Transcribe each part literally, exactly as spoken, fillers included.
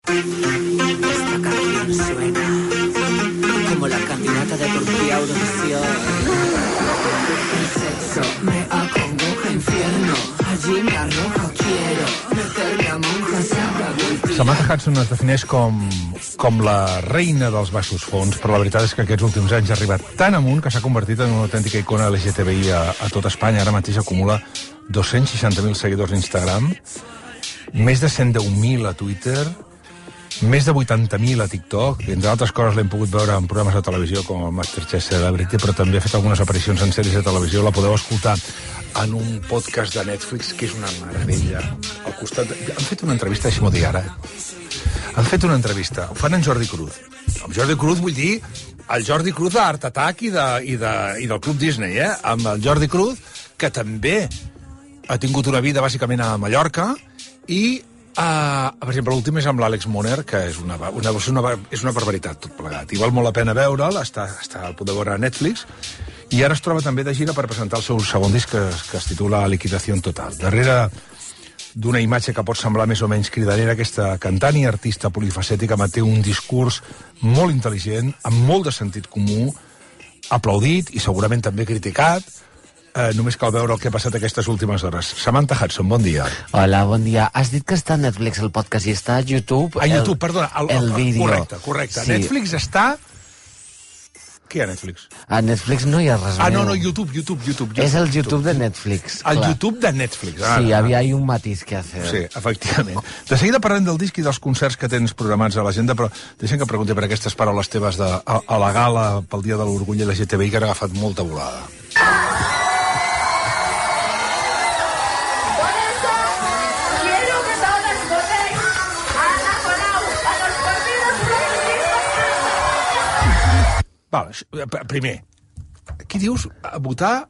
Esta canción suena como la caminata de Turquía Eurovisión. El sexo me acongoja infierno, allí me arroja, quiero meterme a monja sagrada. Samantha Hudson es defineix com, com la reina dels baixos fons, però la veritat és que aquests últims anys ha arribat tan amunt que s'ha convertit en una autèntica icona L G T B I a, a tot Espanya. Ara mateix acumula dos-cents seixanta mil seguidors a Instagram, més de cent deu mil a Twitter, més de vuitanta mil a TikTok. Entre altres coses l'hem pogut veure en programes de televisió com el Masterchef Celebrity, però també ha fet algunes aparicions en sèries de televisió. La podeu escoltar en un podcast de Netflix que és una meravella. Al costat de... Han fet una entrevista, deixa'm-ho dir ara. Han fet una entrevista, ho fan en Jordi Cruz. Amb Jordi Cruz vull dir el Jordi Cruz d'Art Attack i, de, i, de, i del Club Disney, eh? Amb el Jordi Cruz, que també ha tingut una vida bàsicament a Mallorca, i Uh, per exemple, l'últim és amb l'Àlex Moner, que és una, una, una, és una barbaritat tot plegat. I val molt la pena veure'l, està, està al poder veure a Netflix, i ara es troba també de gira per presentar el seu segon disc que, que es titula Liquidación Total. Darrere d'una imatge que pot semblar més o menys cridanera, aquesta cantant i artista polifacètica manté un discurs molt intel·ligent, amb molt de sentit comú, aplaudit i segurament també criticat. Eh, només cal veure el que ha passat aquestes últimes hores. Samantha Hudson, bon dia. Hola, bon dia. Has dit que està a Netflix el podcast i està a YouTube... A YouTube, el, perdona. El, el, el vídeo. Correcte, correcte. Sí. Netflix està... Què hi ha a Netflix? A Netflix no hi ha res Ah, meu. no, no, YouTube, YouTube, YouTube. YouTube és el YouTube, YouTube de Netflix. El clar. YouTube de Netflix. Ah, sí, ah. havia ahí un matiz que hacer. Sí, efectivament. De seguida parlem del disc i dels concerts que tens programats a l'agenda, però deixem que pregunti per aquestes paraules teves de, a, a la gala pel Dia de l'Orgull L G T B I que han agafat molta volada. Val, primer, aquí dius a votar...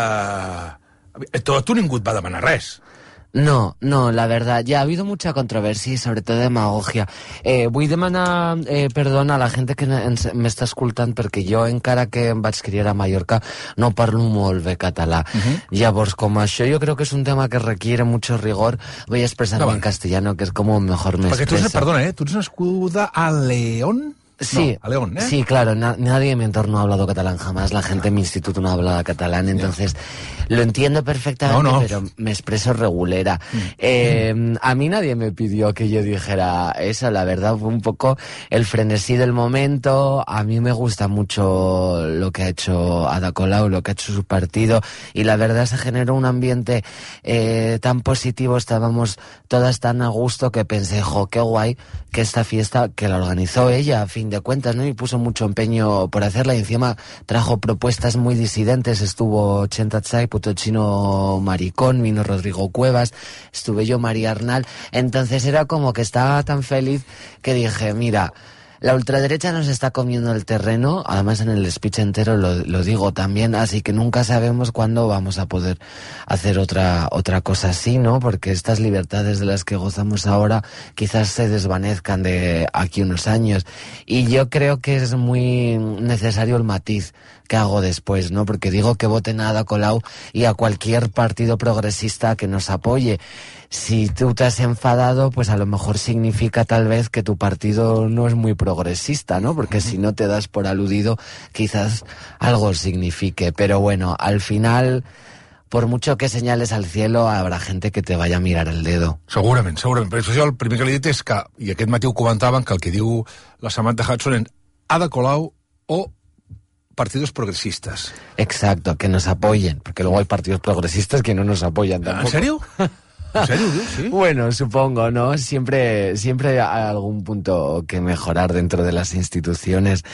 Eh... Tu, tu ningú et va demanar res. No, no, la verdad, ya ha habido mucha controversia y sobre todo demagogia. Eh, vull demanar eh, perdona a la gent que m'està escoltant perquè jo, encara que em vaig criar a Mallorca, no parlo molt bé català. Uh-huh. Llavors, com això jo creo que es un tema que requiere mucho rigor, voy a expresarme no, en castellano, que es como mejor me perquè expreso. Tu, perdona, eh, tu ets nascuda a León? Sí, no, a León, ¿eh? Sí, claro, na nadie en mi entorno ha hablado catalán jamás, la gente en mi instituto no hablaba catalán, entonces yeah. lo entiendo perfectamente, no, no. pero me expreso regulera. Mm. Eh, mm. A mí nadie me pidió que yo dijera eso, la verdad fue un poco el frenesí del momento. A mí me gusta mucho lo que ha hecho Ada Colau, lo que ha hecho su partido, y la verdad se generó un ambiente eh, tan positivo, estábamos todas tan a gusto que pensé, jo, qué guay que esta fiesta, que la organizó ella, a fin de cuentas, ¿no? Y puso mucho empeño por hacerla, y encima trajo propuestas muy disidentes. Estuvo Chenta Tsai, Puto Chino Maricón, vino Rodrigo Cuevas, estuve yo, María Arnal. Entonces era como que estaba tan feliz que dije, mira, la ultraderecha nos está comiendo el terreno, además en el speech entero lo, lo digo también, así que nunca sabemos cuándo vamos a poder hacer otra, otra cosa así, ¿no? Porque estas libertades de las que gozamos ahora quizás se desvanezcan de aquí unos años. Y yo creo que es muy necesario el matiz que hago después, ¿no? Porque digo que voten a Ada Colau y a cualquier partido progresista que nos apoye. Si tú te has enfadado, pues a lo mejor significa tal vez que tu partido no es muy progresista, ¿no? Porque si no te das por aludido, quizás algo signifique. Pero bueno, al final, por mucho que señales al cielo, habrá gente que te vaya a mirar el dedo. Segurament, segurament. Però això el primer que li he dit és que, i aquest matí ho comentaven, que el que diu la Samantha Hudson en Ada Colau o partidos progresistas. Exacto, que nos apoyen, porque luego hay partidos progresistas que no nos apoyan tampoco. ¿En serio? ¿En serio? ¿Sí? Bueno, supongo, ¿no? Siempre, siempre hay algún punto que mejorar dentro de las instituciones,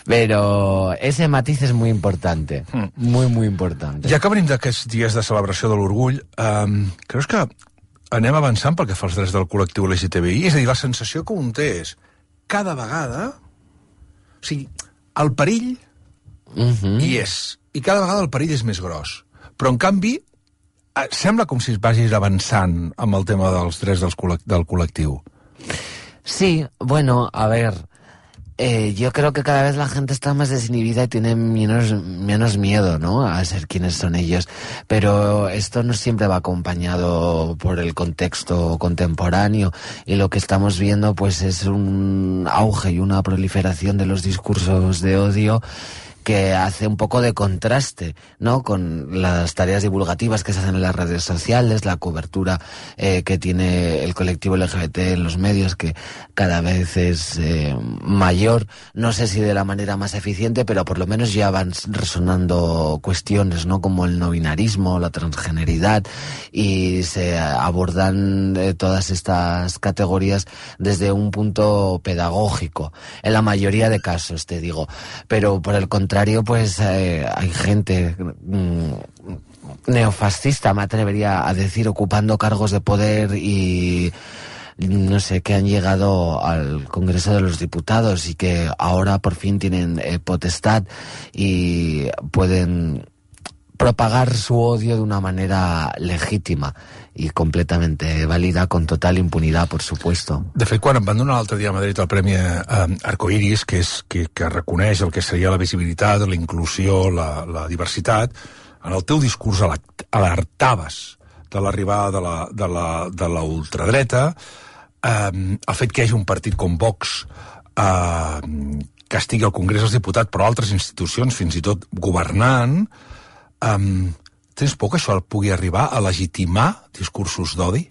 pero ese matiz es muy importante, mm. muy, muy importante. Ja que venim d'aquests dies de celebració de l'orgull, um, creus que anem avançant pel que fa als drets del col·lectiu L G T B I? És a dir, la sensació que un té és cada vegada... O sigui, el perill uh-huh. hi és, i cada vegada el perill és més gros. Però, en canvi, sembla com si es vagis avançant amb el tema dels drets dels col·lect del col·lectiu. Sí, bueno, a ver, Eh, yo creo que cada vez la gente está más desinhibida y tiene menos, menos miedo, ¿no?, a ser quienes son ellos. Pero esto no siempre va acompañado por el contexto contemporáneo, y lo que estamos viendo pues es un auge y una proliferación de los discursos de odio que hace un poco de contraste, ¿no?, con las tareas divulgativas que se hacen en las redes sociales, la cobertura eh, que tiene el colectivo L G B T en los medios, que cada vez es eh, mayor. No sé si de la manera más eficiente, pero por lo menos ya van resonando cuestiones, ¿no?, como el no binarismo, la transgeneridad, y se abordan eh, todas estas categorías desde un punto pedagógico, en la mayoría de casos, te digo. Pero por el contrario, pues eh, hay gente mmm, neofascista, me atrevería a decir, ocupando cargos de poder y no sé, que han llegado al Congreso de los Diputados y que ahora por fin tienen eh, potestad y pueden propagar su odio de una manera legítima i completament vàlida, con total impunidad, por supuesto. De fet, quan em van donar l'altre dia a Madrid el Premi eh, Arcoiris, que, és, que, que reconeix el que seria la visibilitat, la inclusió, la, la diversitat, en el teu discurs alertaves de l'arribada de la, de la, de la ultradreta, eh, el fet que hi hagi un partit com Vox eh, que estigui al Congrés dels Diputats, però altres institucions, fins i tot governant, eh, tens por que això pugui arribar a legitimar discursos d'odi?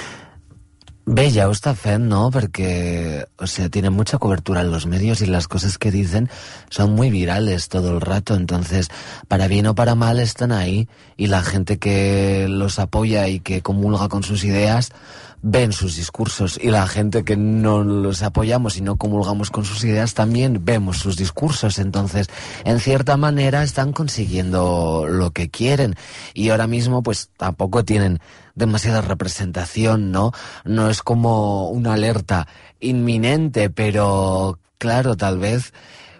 Bé, ya lo está fent, ¿no? Porque, o sea, tienen mucha cobertura en los medios y las cosas que dicen son muy virales todo el rato. Entonces, para bien o para mal, están ahí. Y la gente que los apoya y que comulga con sus ideas ven sus discursos, y la gente que no los apoyamos y no comulgamos con sus ideas también vemos sus discursos. Entonces, en cierta manera están consiguiendo lo que quieren, y ahora mismo pues tampoco tienen demasiada representación, ¿no? No es como una alerta inminente, pero claro, tal vez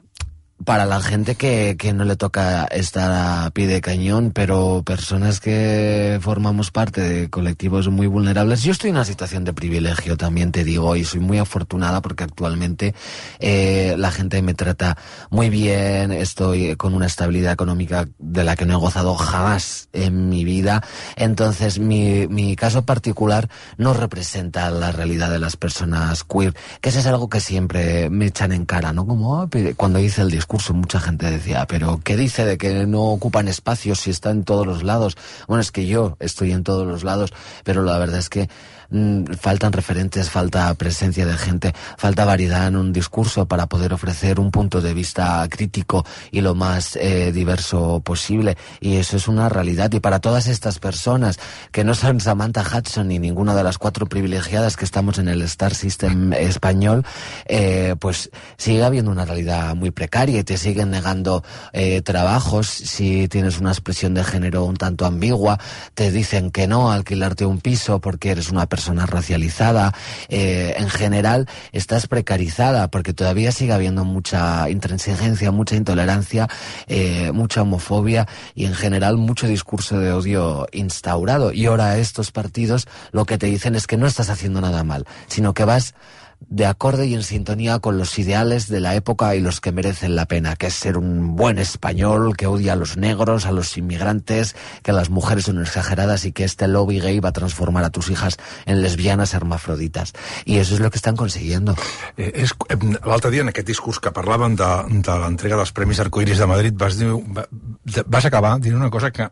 para la gente que, que no le toca estar a pie de cañón, pero personas que formamos parte de colectivos muy vulnerables. Yo estoy en una situación de privilegio, también te digo, y soy muy afortunada porque actualmente eh, la gente me trata muy bien, estoy con una estabilidad económica de la que no he gozado jamás en mi vida. Entonces mi, mi caso particular no representa la realidad de las personas queer, que eso es algo que siempre me echan en cara, ¿no? Como oh, cuando hice el discurso, mucha gente decía, pero ¿qué dice de que no ocupan espacios si está en todos los lados? Bueno, es que yo estoy en todos los lados, pero la verdad es que mmm, faltan referentes, falta presencia de gente, falta variedad en un discurso para poder ofrecer un punto de vista crítico y lo más eh, diverso posible, y eso es una realidad. Y para todas estas personas que no son Samantha Hudson ni ninguna de las cuatro privilegiadas que estamos en el Star System español, eh, pues sigue habiendo una realidad muy precaria y te siguen negando eh, trabajos si tienes una expresión de género un tanto ambigua, te dicen que no a alquilarte un piso porque eres una persona racializada, eh, en general estás precarizada porque todavía sigue habiendo mucha intransigencia, mucha intolerancia, eh, mucha homofobia y en general mucho discurso de odio instaurado. Y ahora estos partidos lo que te dicen es que no estás haciendo nada mal, sino que vas de acorde y en sintonía con los ideales de la época y los que merecen la pena, que es ser un buen español que odia a los negros, a los inmigrantes, que las mujeres son exageradas y que este lobby gay va a transformar a tus hijas en lesbianas hermafroditas. Y eso es lo que están consiguiendo. Eh, és, l'altre dia, en aquest discurs que parlaven de, de l'entrega dels Premis Arcoiris de Madrid, vas, dir, vas acabar dient una cosa que,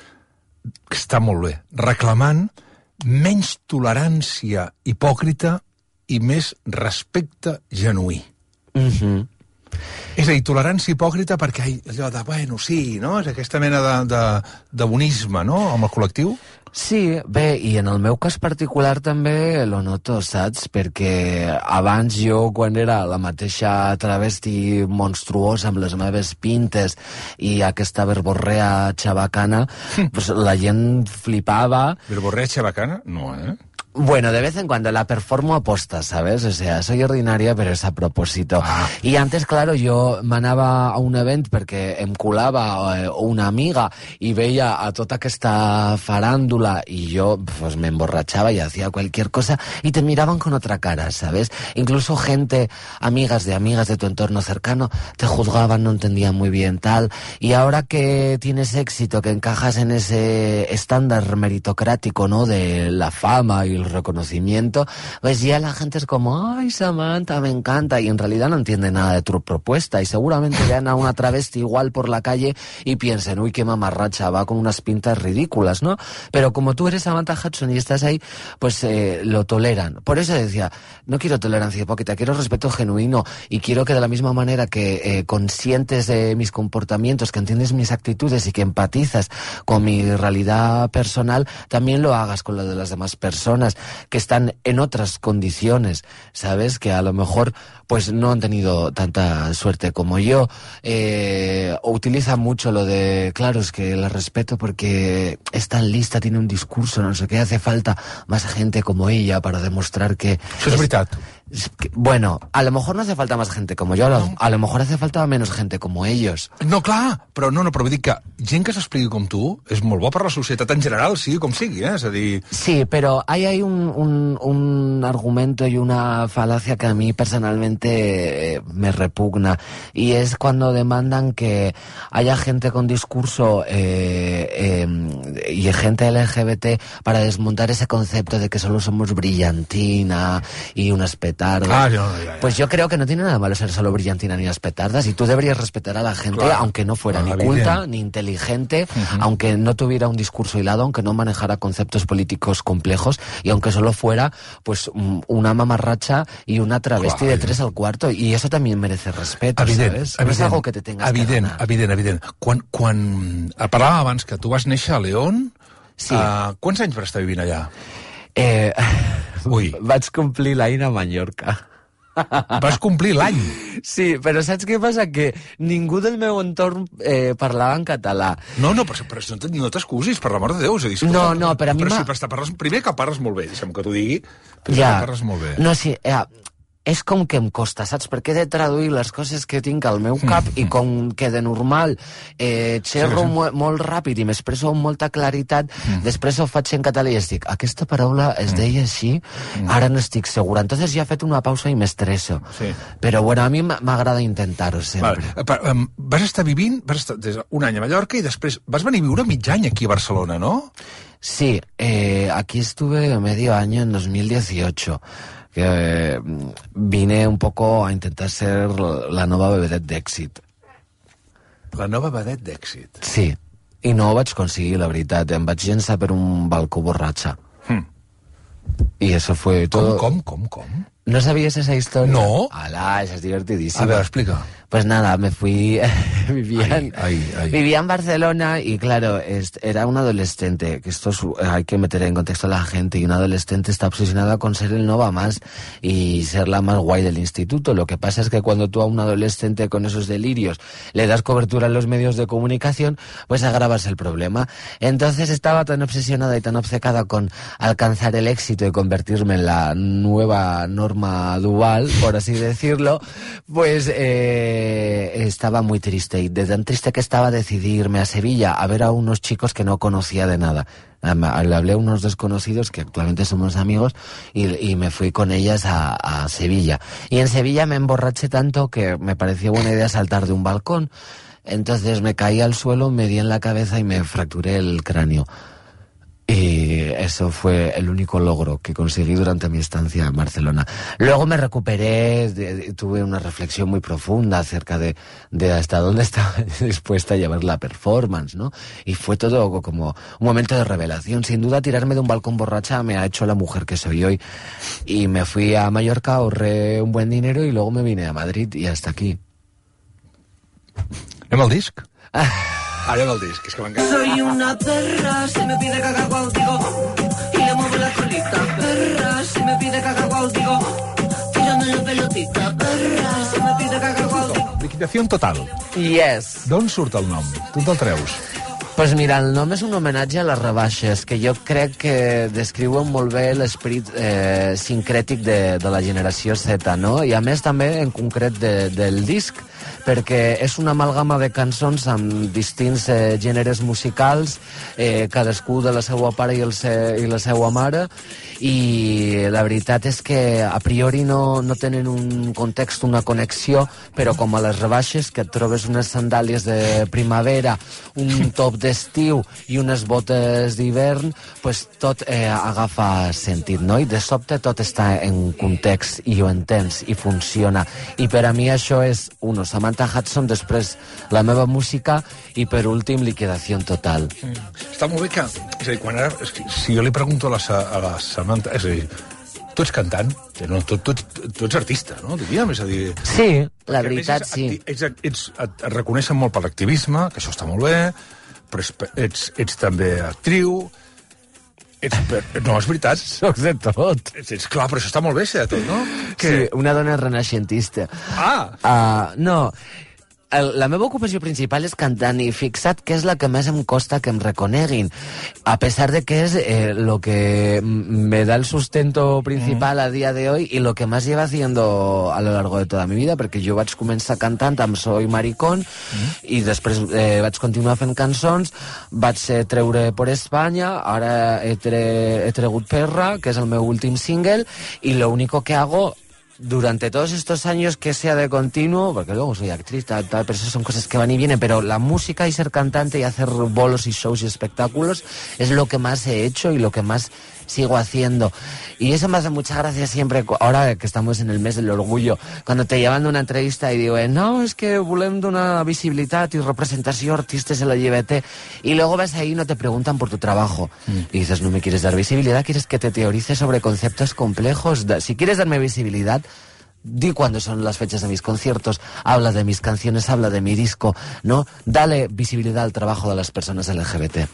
que està molt bé, reclamant menys tolerància hipòcrita i més respecte genuí. Mm-hmm. És a dir, tolerància hipòcrita perquè allò de, bueno, sí, no? És aquesta mena de, de, de bonisme, no?, amb el col·lectiu. Sí, bé, i en el meu cas particular també lo noto, saps? Perquè abans jo, quan era la mateixa travesti monstruosa amb les meves pintes i aquesta verborrea xabacana, pues la gent flipava. Verborrea xabacana? No, eh? Bueno, de vez en cuando la performo a postas, ¿sabes? O sea, soy ordinaria, pero es a propósito. Ah. Y antes, claro, jo m'anava a un event perquè em colava eh, una amiga y veía a tota aquesta farándula y yo pues me emborrachaba y hacía cualquier cosa y te miraban con otra cara, ¿sabes? Incluso gente, amigas de amigas de tu entorno cercano, te juzgaban, no entendían muy bien tal. Y ahora que tienes éxito, que encajas en ese estándar meritocrático, ¿no? De la fama y el reconocimiento, pues ya la gente es como, ay, Samantha, me encanta, y en realidad no entiende nada de tu propuesta, y seguramente vean a una travesti igual por la calle y piensen, uy, qué mamarracha, va con unas pintas ridículas, ¿no? Pero como tú eres Samantha Hudson y estás ahí, pues eh, lo toleran. Por eso decía, no quiero tolerancia hipócrita, quiero respeto genuino, y quiero que de la misma manera que eh, consientes de mis comportamientos, que entiendes mis actitudes y que empatizas con mi realidad personal, también lo hagas con lo de las demás personas que están en otras condiciones, ¿sabes? Que a lo mejor pues no han tenido tanta suerte como yo. Eh, utiliza mucho lo de, claro, es que la respeto porque es tan lista, tiene un discurso, no sé qué, hace falta más gente como ella para demostrar que... Això és veritat. Bueno, a lo mejor no hace falta más gente como yo, a lo, no. a lo mejor hace falta menos gente como ellos. No, clar, però no, no, però vull dir que gent que s'expliqui com tu és molt bo per la societat en general, sigui com sigui, eh? És a dir... Sí, pero hay, hay un, un, un argumento y una falacia que a mí personalmente me repugna, y es cuando demandan que haya gente con discurso eh, eh, y gente L G B T para desmontar ese concepto de que solo somos brillantina y unas petardas. Ah, no, no, ya, ya. Pues yo creo que no tiene nada malo ser solo brillantina ni unas petardas, y tú deberías respetar a la gente, claro, aunque no fuera no, ni culta bien. ni inteligente, uh-huh. aunque no tuviera un discurso hilado, aunque no manejara conceptos políticos complejos, y aunque solo fuera pues una mamarracha y una travesti claro, de tres al cuarto, y eso también merece respeto, evident, ¿sabes? Evident, no es algo que te tengas evident, que ganar. Evident, evident. Quan, quan parlàvem abans que tu vas néixer a León, sí. uh, quants anys vas estar vivint allà? Eh, Ui. Vaig complir l'any a Mallorca. Vas complir l'any? Sí, però saps què passa? Que ningú del meu entorn eh, parlava en català. No, no, però, però no t'excusis, per l'amor de Déu. És a dir, escolta, no, no, però a mi... Però si parles, primer que parles molt bé, deixa'm que t'ho digui, primer ja. que parles molt bé. No, sí, eh, és com que em costa, saps? Perquè he de traduir les coses que tinc al meu cap mm. i com que de normal eh, xerro sí, sí. Mo molt ràpid i m'expresso amb molta claritat, mm. després ho faig en català i es dic, aquesta paraula es deia així, mm. ara no estic segura. Entonces ja he fet una pausa i m'estresso. Sí. Però bueno, a mi m'agrada intentar-ho sempre. Vale. Um, vas estar vivint vas estar des un any a Mallorca i després vas venir a viure mig any aquí a Barcelona, ¿no? Sí, eh, aquí estuve medio año en dos mil dieciocho. Que eh, vine un poco a intentar ser la nova vedet d'èxit. La nova vedet d'èxit? Sí, i no ho vaig aconseguir, la veritat. Em vaig llençar per un balcó borratxa. Hmm. Y eso fue todo... Com, com, com, com? ¿No sabías esa historia? No. Alá, esa es divertidísima. A ver, explica. Pues nada, me fui... vivía, ay, ay, ay. vivía en Barcelona y claro, era un adolescente, que esto es, hay que meter en contexto a la gente, y un adolescente está obsesionado con ser el no va más y ser la más guay del instituto. Lo que pasa es que cuando tú a un adolescente con esos delirios le das cobertura en los medios de comunicación, pues agravas el problema. Entonces estaba tan obsesionada y tan obcecada con alcanzar el éxito y convertirme en la nueva norma dual, por así decirlo, pues eh, estaba muy triste, y de tan triste que estaba decidí irme a Sevilla a ver a unos chicos que no conocía de nada. Le hablé a unos desconocidos que actualmente somos amigos y, y me fui con ellas a, a Sevilla. Y en Sevilla me emborraché tanto que me pareció buena idea saltar de un balcón. Entonces me caí al suelo, me di en la cabeza y me fracturé el cráneo. Y eso fue el único logro que conseguí durante mi estancia en Barcelona. Luego me recuperé, de, de, tuve una reflexión muy profunda acerca de, de hasta dónde estaba dispuesta a llevar la performance, ¿no? Y fue todo como un momento de revelación. Sin duda, tirarme de un balcón borracha me ha hecho la mujer que soy hoy. Y me fui a Mallorca, ahorré un buen dinero y luego me vine a Madrid y hasta aquí. ¿Anem al disc? Anem al disc, és que m'encanta. Soy una perra, si me pide cagar contigo y le muevo la colita. Perra, si me pide cagar contigo, tírame la pelotita. Perra, si me pide cagar contigo. Liquidació total. Yes. D'on surt el nom? Tu te'l treus? Pues mira, el nom és un homenatge a les rebaixes, que jo crec que descriuen molt bé l'esperit eh, sincrètic de, de la generació Z, no? I a més també en concret de, del disc, perquè és una amalgama de cançons amb distints eh, gèneres musicals, eh, cadascú de la seva pare i, el se, i la seva mare, i la veritat és que a priori no, no tenen un context, una connexió, però com a les rebaixes, que et trobes unes sandàlies de primavera, un top d'estiu i unes botes d'hivern, pues tot eh, agafa sentit, no? I de sobte tot està en context i ho entens i funciona. I per a mi això és, uno, Samantha Hudson, després la meva música i per últim Liquidació Total. Mm. Està molt bé que... És a dir, quan ara, si jo li pregunto a la, a la Samantha... És a dir, tu ets cantant, no, tu, tu, tu ets artista, no? Diríem, és a dir... Sí, la veritat, sí. Ets, ets, ets, et reconeixen molt per l'activisme, que això està molt bé, però ets, ets també actriu... Ets, no, és veritat. Soc de tot. Ets, ets, clar, però això està molt bé, ser de tot, no? Que... Sí, una dona renaixentista. Ah! Uh, no... El, la meva ocupació principal és cantant i fixa't que és la que més em costa que em reconeguin, a pesar de que es eh, lo que me da el sustento principal mm. a día de hoy y lo que más lleva haciendo a lo largo de toda mi vida, perquè jo vaig començar cantant amb Soy Maricón mm. i després eh, vaig continuar fent cançons, vaig eh, treure Por España, ara he, tre he tregut Perra, que és el meu últim single, y lo único que hago durante todos estos años que sea de continuo, porque luego soy actriz, tal, tal, pero eso son cosas que van y vienen, pero la música y ser cantante y hacer bolos y shows y espectáculos es lo que más he hecho y lo que más sigo haciendo. Y eso me hace mucha gracia siempre, ahora que estamos en el mes del orgullo, cuando te llevan a una entrevista y digo, no, es que volem donar visibilitat y representació a artistes L G B T, y luego vas ahí y no te preguntan por tu trabajo. Mm. Y dices, no me quieres dar visibilidad, quieres que te teorice sobre conceptos complejos. Si quieres darme visibilidad, di cuándo son las fechas de mis conciertos, habla de mis canciones, habla de mi disco, ¿no? Dale visibilidad al trabajo de las personas L G B T.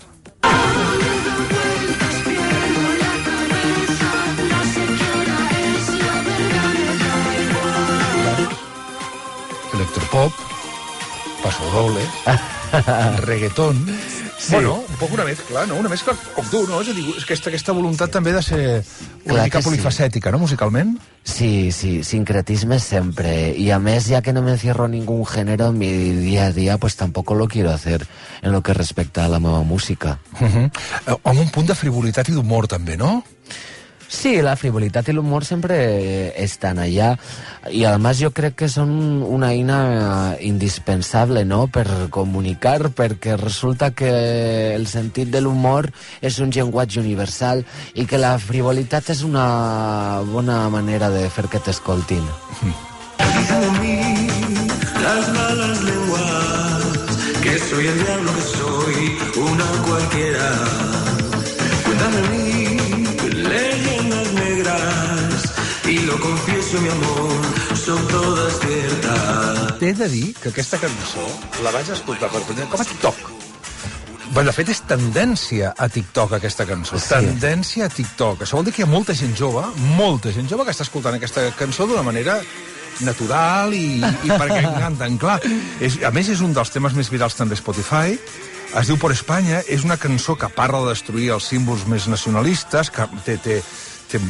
Electropop, pasodobles, reggaeton... Sí. Bueno, un poc una mescla, no? Una mescla com tu, no? És a dir, és que aquesta, aquesta voluntat també de ser una Clar mica polifacètica, sí. ¿No? Musicalment. Sí, sí, sincretisme siempre. Y a mes, ya que no me encierro en ningún género en mi día a día, pues tampoco lo quiero hacer en lo que respecta a la nueva música. Uh-huh. Amb un punt de frivolitat i d'humor també, no? Sí, la frivolitat i l'humor sempre estan allà i además jo crec que són una eina indispensable, no?, per comunicar, perquè resulta que el sentit de l'humor és un llenguatge universal i que la frivolitat és una bona manera de fer que t'escoltin. Dicen de mí las malas lenguas que soy el diablo, que soy una cualquiera. Cuéntame a mí leyendas negras y lo confieso, mi amor, son todas ciertas. T'he de dir que aquesta cançó la vaig escoltar per primer com a TikTok. Bé, de fet, és tendència a TikTok, aquesta cançó. Sí. Tendència a TikTok. Això vol dir que hi ha molta gent jove, molta gent jove que està escoltant aquesta cançó d'una manera natural i, i perquè encanten. Clar, és, a més, és un dels temes més virals també a Spotify. Es diu Por España, és una cançó que parla de destruir els símbols més nacionalistes, que té, té, té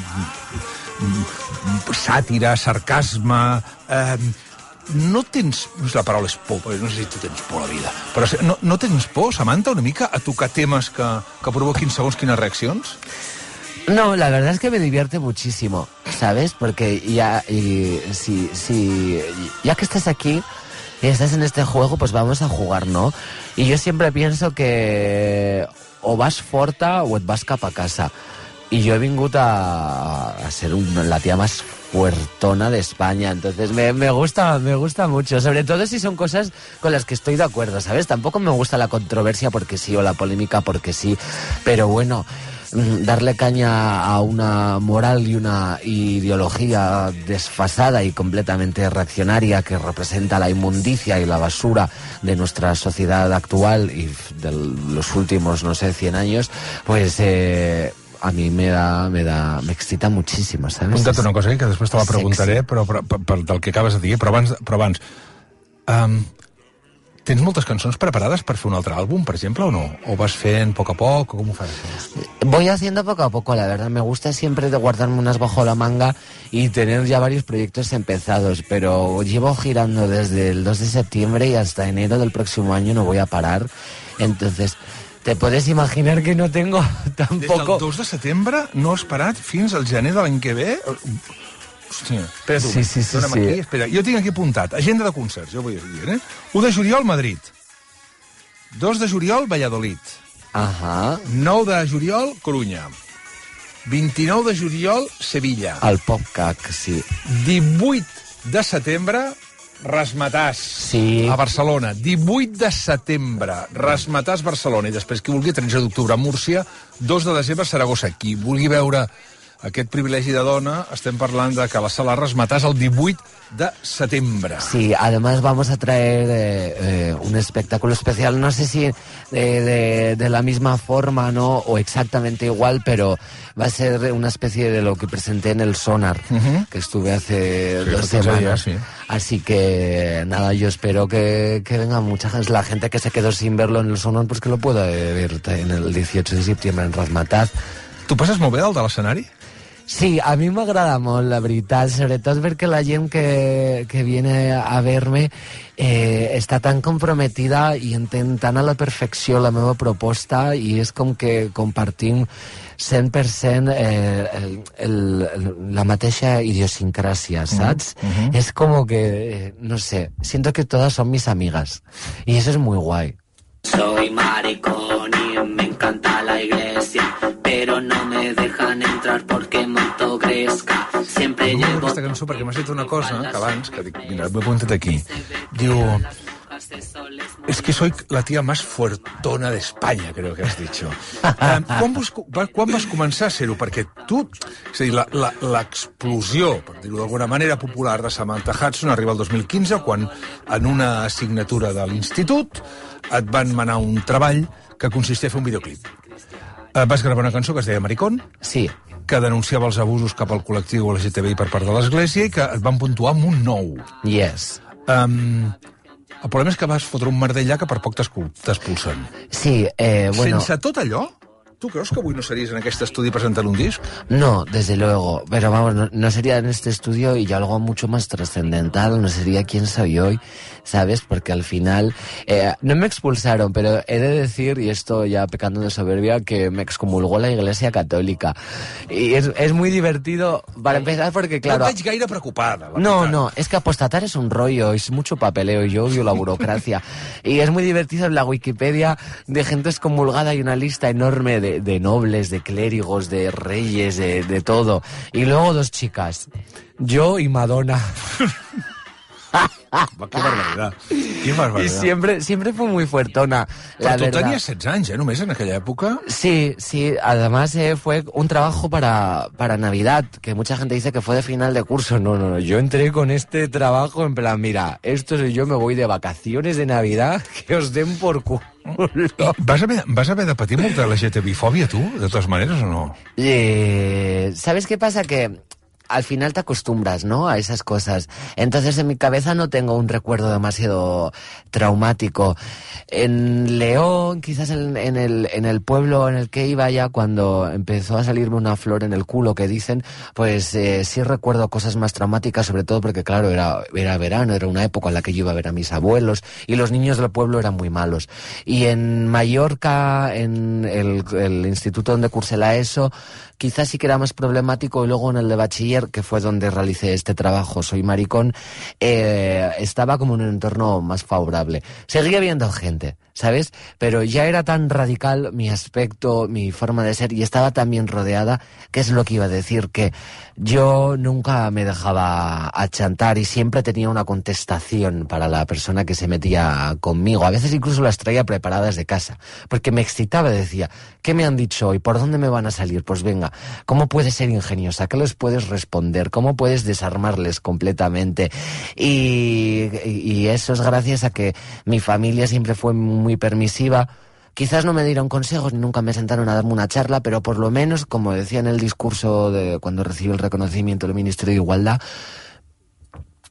sàtira, sarcasme... Eh, no tens... La paraula és por, no sé si tu tens por a la vida, però no, no tens por, Samantha, una mica, a tocar temes que, que provoquin segons quines reaccions? No, la verdad es que me divierte muchísimo, ¿sabes? Porque ya, y, si, si, ya que estás aquí y estás en este juego, pues vamos a jugar, ¿no? Y yo siempre pienso que o vas forta o et vas cap a casa. Y yo he vingut a, a ser un, la tía más fuertona de España, entonces me, me gusta me gusta mucho, sobre todo si son cosas con las que estoy de acuerdo, ¿sabes? Tampoco me gusta la controversia porque sí o la polémica porque sí, pero bueno, darle caña a una moral y una ideología desfasada y completamente reaccionaria que representa la inmundicia y la basura de nuestra sociedad actual y de los últimos, no sé, cien años, pues... Eh, a mi me da, me da, me excita muchísimo, ¿sabes? Apunta't una cosa que després te la preguntaré, però, però, però del que acabes de dir, però abans, però abans um, Tens moltes cançons preparades per fer un altre àlbum, per exemple, o no? O vas fent a poc a poc, o com ho fas? Voy haciendo poco a poco, la verdad. Me gusta siempre de guardarme unas bajo la manga y tener ya varios proyectos empezados, pero llevo girando desde el dos de septiembre y hasta enero del próximo año no voy a parar. Entonces, te puedes imaginar que no tengo tampoco... Des del dos de setembre no has parat fins al gener de l'any que ve? Hòstia, espera tu, sí, sí, sí, dona'm sí. aquí, espera. Jo tinc aquí apuntat, agenda de concerts, jo vull dir, eh? u de juliol, Madrid. dos de juliol, Valladolid. Ajá. nou de juliol, Corunya. vint-i-nou de juliol, Sevilla. Al PopCac, sí. divuit de setembre, Rasmatàs, sí. a Barcelona. divuit de setembre, Rasmatàs, Barcelona. I després, qui vulgui, tretze d'octubre, Múrcia. dos de desembre, Saragossa. Qui vulgui veure aquest privilegi de dona, estem parlant de que la sala Rasmatàs el divuit de setembre. Sí, además vamos a traer eh, eh, un espectáculo especial, no sé si de, de, de la misma forma, ¿no? O exactamente igual, pero va a ser una especie de lo que presenté en el Sonar, uh-huh. que estuve hace sí, dos semanas. Días, sí. Así que, nada, yo espero que, que venga mucha gente, la gente que se quedó sin verlo en el Sonar, pues que lo pueda ver en el dieciocho de septiembre en Rasmatàs. Tu passes molt bé dalt de l'escenari? Sí, a mi m'agrada molt, la veritat, sobretot perquè la gent que, que viene a ver-me eh, està tan comprometida i entén tan a la perfecció la meva proposta i és com que compartim cent per cent eh, el, el, el, la mateixa idiosincràsia, saps? Uh-huh. És com que, eh, no sé, siento que todas son mis amigas y eso es muy guay. Soy maricón y me encanta la iglesia, pero no me dejan entrar porque monto gresca. Siempre llevo... llevo... Aquesta cançó perquè m'has dit una cosa que abans, que dic, mira, m'he apuntat aquí. Diu, es que soy la tía más fuertona de España, creo que has dicho. Um, quan, vos, quan vas començar a ser-ho? Perquè tu, és a dir, l'explosió, per dir-ho d'alguna manera, popular de Samantha Hudson arriba el dos mil quinze, quan en una assignatura de l'institut et van manar un treball que consistia a fer un videoclip. Uh, vas gravar una cançó que es deia Maricón, sí, que denunciava els abusos cap al col·lectiu L G T B I per part de l'Església i que et van puntuar amb un nou. Yes. Um, el problema és que vas fotre un merder allà que per poc t'expulsen. Sí, eh, bueno... Sense tot allò, ¿tú crees que avui no serías en aquest estudi presentant un disc? No, desde luego. Pero vamos, no, no sería en este estudio y algo mucho más trascendental. No sería quién soy hoy, ¿sabes? Porque al final... Eh, no me expulsaron, pero he de decir, y esto ya pecando de soberbia, que me excomulgó la Iglesia Católica. Y es, es muy divertido, para empezar, porque claro... No et veig gaire preocupada. No, no, es que apostatar es un rollo, es mucho papeleo, y yo odio la burocracia. Y es muy divertido en la Wikipedia de gente excomulgada y una lista enorme de de nobles, de clérigos, de reyes, de, de todo. Y luego dos chicas, yo y Madonna. ¡Qué barbaridad! ¡Qué barbaridad! Y siempre, siempre fue muy fuertona, la Pero tú verdad. tenías setze anys, ¿eh? Només en aquella época. Sí, sí. Además eh, fue un trabajo para, para Navidad, que mucha gente dice que fue de final de curso. No, no, no. Yo entré con este trabajo en plan, mira, esto soy yo, me voy de vacaciones de Navidad, que os den por culo. Vas haver, vas haver de patir molta L G T B I-fòbia, tu, de totes maneres, o no? Eh, ¿Sabes qué pasa? Que al final te acostumbras, ¿no?, a esas cosas. Entonces en mi cabeza no tengo un recuerdo demasiado traumático. En León, quizás en, en, el, en el pueblo en el que iba ya, cuando empezó a salirme una flor en el culo, que dicen, pues eh, sí recuerdo cosas más traumáticas, sobre todo porque, claro, era, era verano, era una época en la que yo iba a ver a mis abuelos, y los niños del pueblo eran muy malos. Y en Mallorca, en el, el instituto donde cursé la ESO, quizás sí que era más problemático, y luego en el de bachiller, que fue donde realicé este trabajo, Soy Maricón, eh, estaba como en un entorno más favorable. Seguía viendo gente, ¿sabes? Pero ya era tan radical mi aspecto, mi forma de ser, y estaba tan bien rodeada, que es lo que iba a decir, que yo nunca me dejaba achantar y siempre tenía una contestación para la persona que se metía conmigo. A veces incluso las traía preparadas de casa, porque me excitaba, decía, ¿qué me han dicho hoy? ¿Por dónde me van a salir? Pues venga, ¿cómo puedes ser ingeniosa? ¿Qué les puedes responder? ¿Cómo puedes desarmarles completamente? Y, y eso es gracias a que mi familia siempre fue muy permisiva. Quizás no me dieron consejos ni nunca me sentaron a darme una charla, pero por lo menos, como decía en el discurso de cuando recibí el reconocimiento del Ministerio de Igualdad,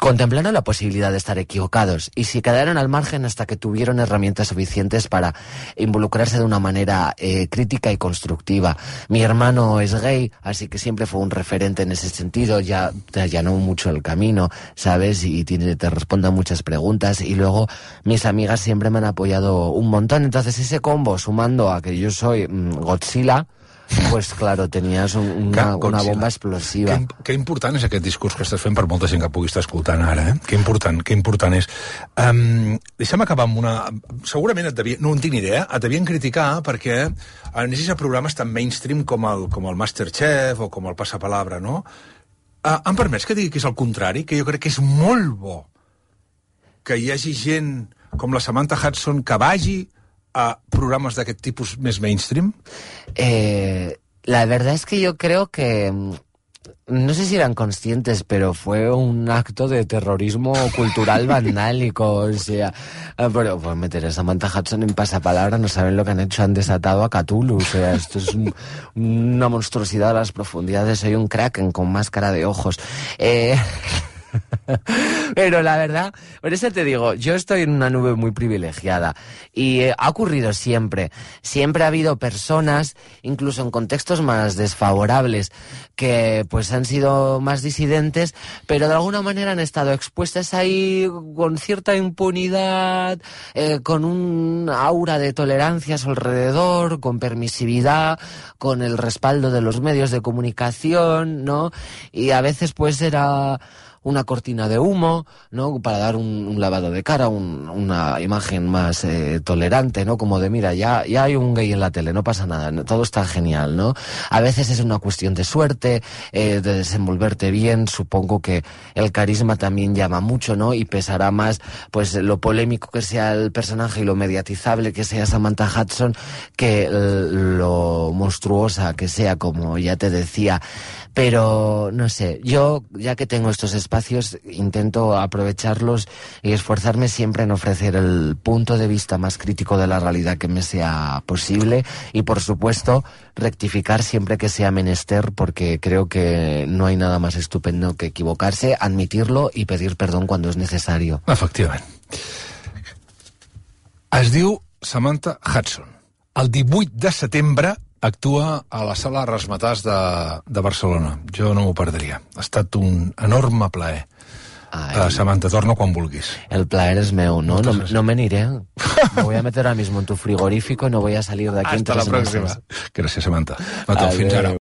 contemplaron la posibilidad de estar equivocados y se quedaron al margen hasta que tuvieron herramientas suficientes para involucrarse de una manera eh, crítica y constructiva. Mi hermano es gay, así que siempre fue un referente en ese sentido, ya te allanó mucho el camino, ¿sabes? Y tiene, te responde a muchas preguntas, y luego mis amigas siempre me han apoyado un montón. Entonces ese combo, sumando a que yo soy mmm, Godzilla, pues claro, tenies un, una, una bomba explosiva. Que, que important és aquest discurs que estàs fent per molta gent que pugui estar escoltant ara, eh? Que important, que important és. Um, deixa'm acabar amb una... Segurament et devien... No en tinc ni idea, et devien criticar perquè anessis a programes tan mainstream com el, com el Masterchef o com el Passapalabra, no? Uh, em permets que digui que és el contrari? Que jo crec que és molt bo que hi hagi gent com la Samantha Hudson que vagi a programas de aquest tipus més mainstream? Eh, la verdad es que yo creo que... No sé si eran conscientes, pero fue un acto de terrorismo cultural vandálico. O sea, pero pues meter a Samantha Hudson en Pasapalabra, no saben lo que han hecho, han desatado a Cthulhu. O sea, esto es un, una monstruosidad a las profundidades. Soy un kraken con máscara de ojos. Eh... Pero la verdad, por eso te digo, yo estoy en una nube muy privilegiada y eh, ha ocurrido siempre. Siempre ha habido personas, incluso en contextos más desfavorables, que pues han sido más disidentes, pero de alguna manera han estado expuestas ahí con cierta impunidad, eh, con un aura de tolerancia a su alrededor, con permisividad, con el respaldo de los medios de comunicación, ¿no? Y a veces pues era una cortina de humo, ¿no? Para dar un, un lavado de cara, un, una imagen más eh, tolerante, ¿no? Como de, mira, ya, ya hay un gay en la tele, no pasa nada, ¿no? Todo está genial, ¿no? A veces es una cuestión de suerte, eh, de desenvolverte bien. Supongo que el carisma también llama mucho, ¿no? Y pesará más, pues, lo polémico que sea el personaje y lo mediatizable que sea Samantha Hudson, que lo monstruosa que sea, como ya te decía. Pero, no sé, yo, ya que tengo estos espacios, intento aprovecharlos y esforzarme siempre en ofrecer el punto de vista más crítico de la realidad que me sea posible y, por supuesto, rectificar siempre que sea menester, porque creo que no hay nada más estupendo que equivocarse, admitirlo y pedir perdón cuando es necesario. Efectivament. Es diu Samantha Hudson. El divuit de setembre actua a la Sala Razzmatazz de, de Barcelona. Jo no m'ho perdria. Ha estat un enorme plaer. Uh, Samantha, torna quan vulguis. El plaer es meu, ¿no? No, no me aniré. Me voy a meter ahora mismo en tu frigorífico y no voy a salir de aquí. Hasta la próxima. Gràcies, Samantha. Fins ara.